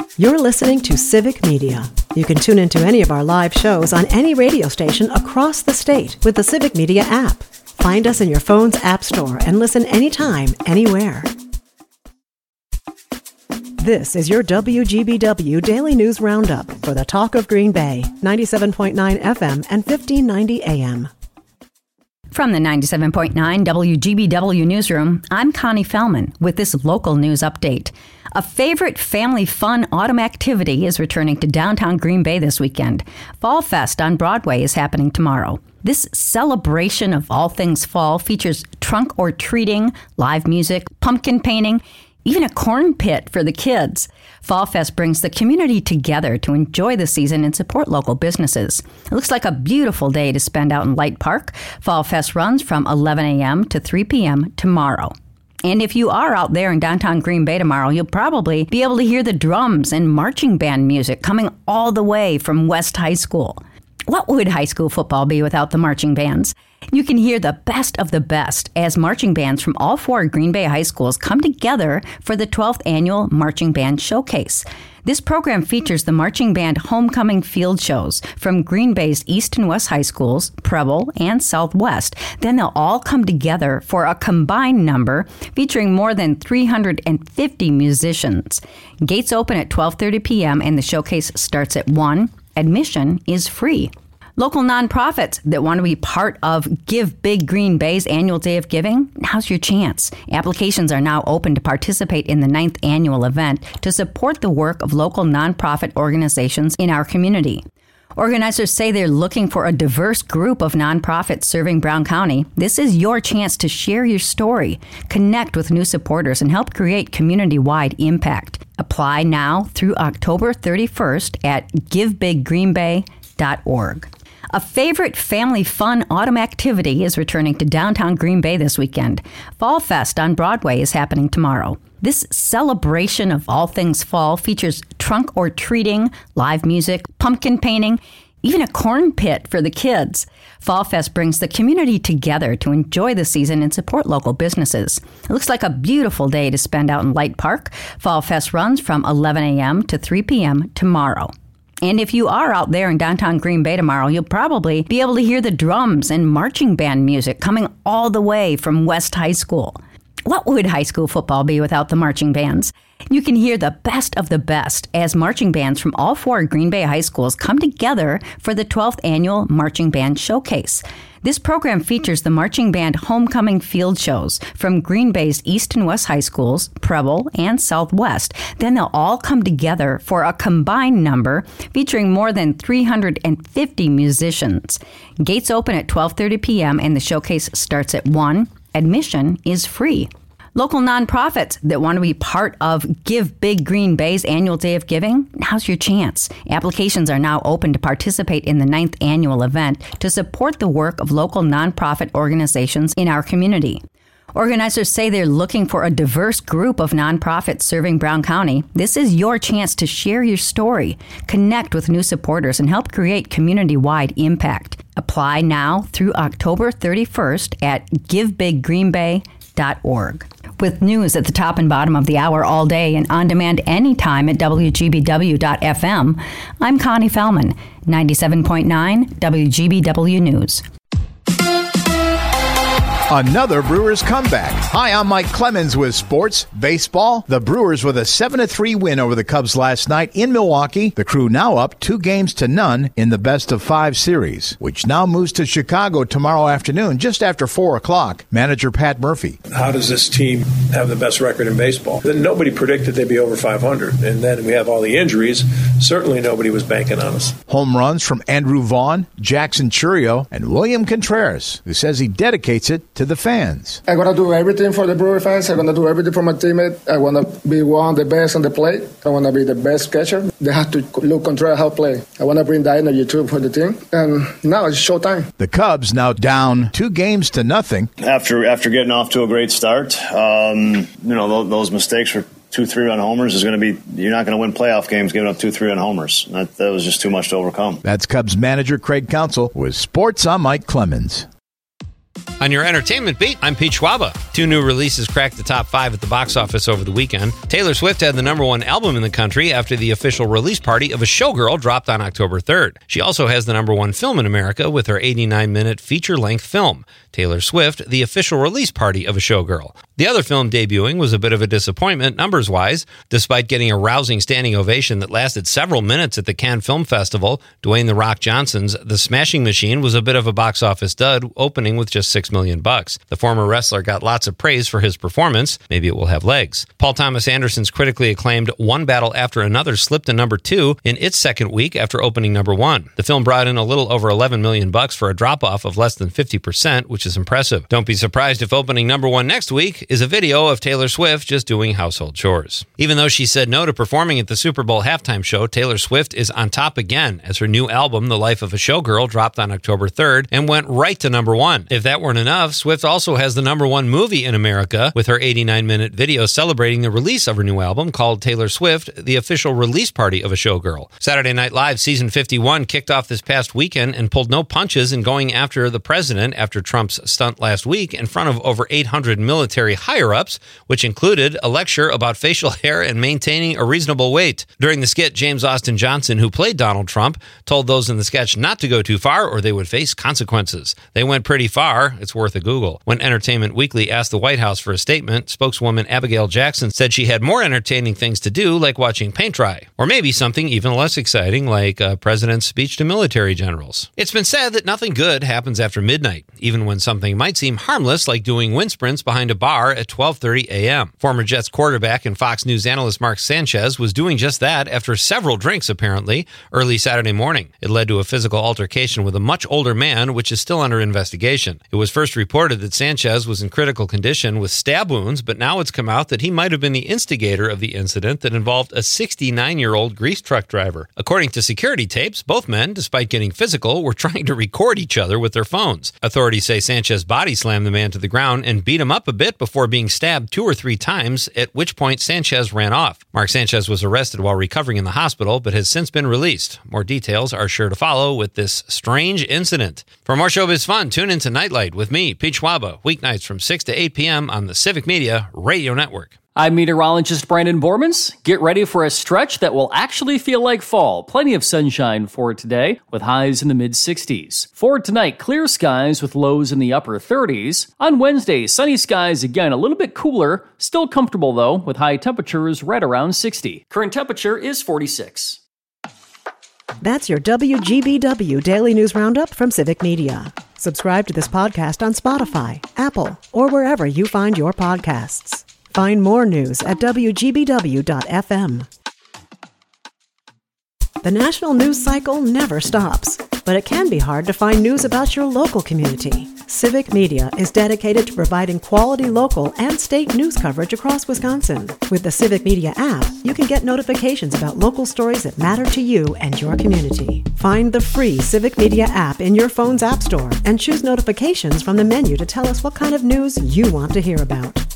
You're listening to Civic Media. You can tune into any of our live shows on any radio station across the state with the Civic Media app. Find us in your phone's app store and listen anytime, anywhere. This is your WGBW Daily News Roundup for the Talk of Green Bay, 97.9 FM and 1590 AM. From the 97.9 WGBW Newsroom, I'm Connie Fellman with this local news update. A favorite family fun autumn activity is returning to downtown Green Bay this weekend. Fall Fest on Broadway is happening tomorrow. This celebration of all things fall features trunk or treating, live music, pumpkin painting, even a corn pit for the kids. Fall Fest brings the community together to enjoy the season and support local businesses. It looks like a beautiful day to spend out in Light Park. Fall Fest runs from 11 a.m. to 3 p.m. tomorrow. And if you are out there in downtown Green Bay tomorrow, you'll probably be able to hear the drums and marching band music coming all the way from West High School. What would high school football be without the marching bands? You can hear the best of the best as marching bands from all four Green Bay high schools come together for the 12th Annual Marching Band Showcase. This program features the Marching Band Homecoming Field Shows from Green Bay's East and West High Schools, Preble, and Southwest. Then they'll all come together for a combined number featuring more than 350 musicians. Gates open at 12:30 p.m. and the showcase starts at 1. Admission is free. Local nonprofits that want to be part of Give Big Green Bay's annual Day of Giving, now's your chance. Applications are now open to participate in the 9th annual event to support the work of local nonprofit organizations in our community. Organizers say they're looking for a diverse group of nonprofits serving Brown County. This is your chance to share your story, connect with new supporters, and help create community-wide impact. Apply now through October 31st at givebiggreenbay.org. A favorite family fun autumn activity is returning to downtown Green Bay this weekend. Fall Fest on Broadway is happening tomorrow. This celebration of all things fall features trunk or treating, live music, pumpkin painting, even a corn pit for the kids. Fall Fest brings the community together to enjoy the season and support local businesses. It looks like a beautiful day to spend out in Light Park. Fall Fest runs from 11 a.m. to 3 p.m. tomorrow. And if you are out there in downtown Green Bay tomorrow, you'll probably be able to hear the drums and marching band music coming all the way from West High School. What would high school football be without the marching bands? You can hear the best of the best as marching bands from all four Green Bay high schools come together for the 12th Annual Marching Band Showcase. This program features the Marching Band Homecoming Field Shows from Green Bay's East and West High Schools, Preble, and Southwest. Then they'll all come together for a combined number featuring more than 350 musicians. Gates open at 12:30 p.m. and the showcase starts at 1. Admission is free. Local nonprofits that want to be part of Give Big Green Bay's annual Day of Giving, now's your chance. Applications are now open to participate in the 9th annual event to support the work of local nonprofit organizations in our community. Organizers say they're looking for a diverse group of nonprofits serving Brown County. This is your chance to share your story, connect with new supporters, and help create community-wide impact. Apply now through October 31st at givebiggreenbay.org. With news at the top and bottom of the hour all day and on demand anytime at WGBW.FM, I'm Connie Fellman, 97.9 WGBW News. Another Brewers comeback. Hi, I'm Mike Clemens with Sports Baseball. The Brewers with a 7-3 win over the Cubs last night in Milwaukee. The Crew now up 2-0 in the best-of-5 series, which now moves to Chicago tomorrow afternoon, just after 4 o'clock. Manager Pat Murphy. How does this team have the best record in baseball? Then nobody predicted they'd be over 500, and then we have all the injuries. Certainly nobody was banking on us. Home runs from Andrew Vaughn, Jackson Churio, and William Contreras, who says he dedicates it to the fans. I'm going to do everything for the Brewer fans. I'm going to do everything for my teammate. I want to be one of the best on the plate. I want to be the best catcher. They have to look Contreras how to play. I want to bring that energy too for the team. And now it's showtime. The Cubs now down 2-0. After getting off to a great start, those mistakes were 2 3-run homers is going to be, you're not going to win playoff games giving up 2 3-run homers. That was just too much to overcome. That's Cubs manager Craig Counsell with Sports. I'm Mike Clemens. On your entertainment beat, I'm Pete Schwaba. 2 new releases cracked the top 5 at the box office over the weekend. Taylor Swift had the #1 album in the country after the official release party of A Showgirl dropped on October 3rd. She also has the #1 film in America with her 89-minute feature-length film, Taylor Swift, the official release party of A Showgirl. The other film debuting was a bit of a disappointment numbers-wise. Despite getting a rousing standing ovation that lasted several minutes at the Cannes Film Festival, Dwayne "The Rock" Johnson's The Smashing Machine was a bit of a box office dud, opening with just $6 million. The former wrestler got lots of praise for his performance. Maybe it will have legs. Paul Thomas Anderson's critically acclaimed One Battle After Another slipped to #2 in its second week after opening #1. The film brought in a little over $11 million for a drop-off of less than 50%, which is impressive. Don't be surprised if opening #1 next week is a video of Taylor Swift just doing household chores. Even though she said no to performing at the Super Bowl halftime show, Taylor Swift is on top again as her new album, The Life of a Showgirl, dropped on October 3rd and went right to #1. If that weren't enough, Swift also has the #1 movie in America with her 89-minute video celebrating the release of her new album called Taylor Swift, the official release party of A Showgirl. Saturday Night Live season 51 kicked off this past weekend and pulled no punches in going after the president after Trump's stunt last week in front of over 800 military higher-ups, which included a lecture about facial hair and maintaining a reasonable weight. During the skit, James Austin Johnson, who played Donald Trump, told those in the sketch not to go too far or they would face consequences. They went pretty far. It's worth a Google. When Entertainment Weekly asked the White House for a statement, spokeswoman Abigail Jackson said she had more entertaining things to do, like watching paint dry. Or maybe something even less exciting, like a president's speech to military generals. It's been said that nothing good happens after midnight, even when something might seem harmless, like doing wind sprints behind a bar at 12:30 a.m. Former Jets quarterback and Fox News analyst Mark Sanchez was doing just that after several drinks, apparently, early Saturday morning. It led to a physical altercation with a much older man, which is still under investigation. It was first reported that Sanchez was in critical condition with stab wounds, but now it's come out that he might have been the instigator of the incident that involved a 69-year-old grease truck driver. According to security tapes, both men, despite getting physical, were trying to record each other with their phones. Authorities say Sanchez body slammed the man to the ground and beat him up a bit before being stabbed 2 or 3 times, at which point Sanchez ran off. Mark Sanchez was arrested while recovering in the hospital, but has since been released. More details are sure to follow with this strange incident. For more showbiz fun, tune into Nightlight with me, Pete Schwaba, weeknights from 6 to 8 p.m. on the Civic Media Radio Network. I'm meteorologist Brandon Bormans. Get ready for a stretch that will actually feel like fall. Plenty of sunshine for today, with highs in the mid-60s. For tonight, clear skies with lows in the upper 30s. On Wednesday, sunny skies again, a little bit cooler. Still comfortable, though, with high temperatures right around 60. Current temperature is 46. That's your WGBW Daily News Roundup from Civic Media. Subscribe to this podcast on Spotify, Apple, or wherever you find your podcasts. Find more news at WGBW.FM. The national news cycle never stops, but it can be hard to find news about your local community. Civic Media is dedicated to providing quality local and state news coverage across Wisconsin. With the Civic Media app, you can get notifications about local stories that matter to you and your community. Find the free Civic Media app in your phone's app store and choose notifications from the menu to tell us what kind of news you want to hear about.